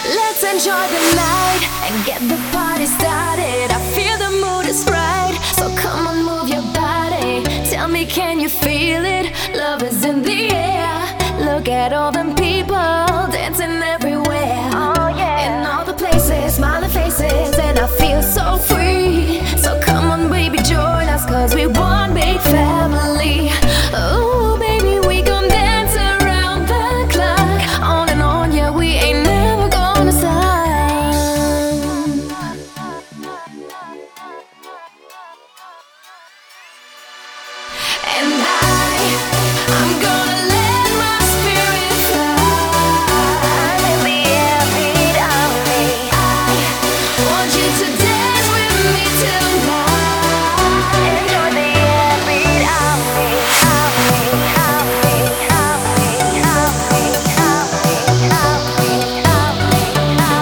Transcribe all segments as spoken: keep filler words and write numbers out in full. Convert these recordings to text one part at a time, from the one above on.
Let's enjoy the night and get the party started. I feel the mood is right, so come on, move your body. Tell me, can you feel it? Love is in the air. Look at all them people dancing everywhere. Oh yeah. In all the places, smiling faces, and I feel so free. So come on, baby, join us, cause we one big family. Oh baby, we gon' dance around the clock, on and on, yeah, we ain't never gonna stop. And I, I'm gonna let my spirit fly. Let the air beat on me. I want you to dance with me tonight. Enjoy the air beat on me, on me, on me, on me, on me, on me, on me, on me, on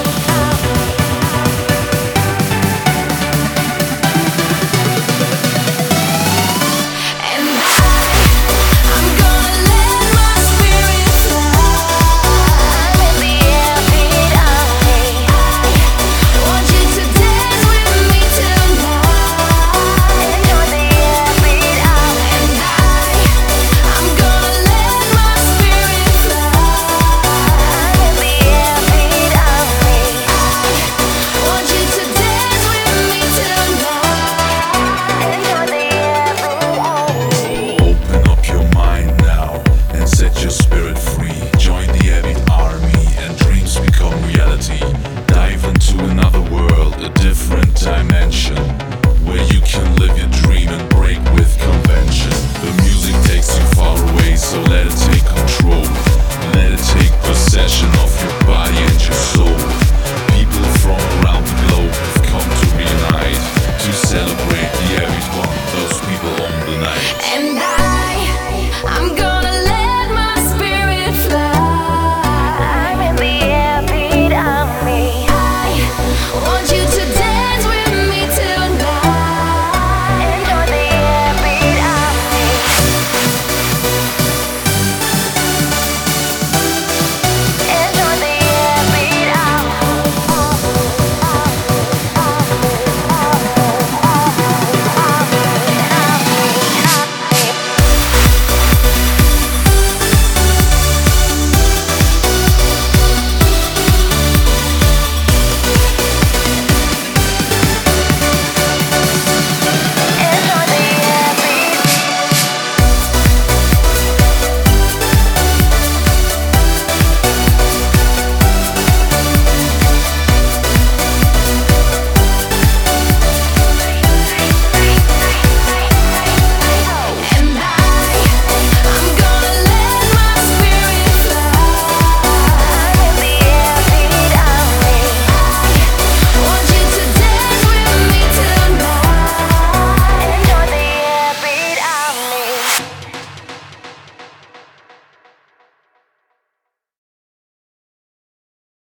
And I, I'm gonna let my spirit fly. Let the air beat on me. I want you to dance with me tonight. Enjoy the air beat on me. And I, I'm gonna let my spirit fly. Let the air beat on me. I want you to dance with me tonight. Enjoy the air beat on me. Open up your mind now and set your spirit free. Join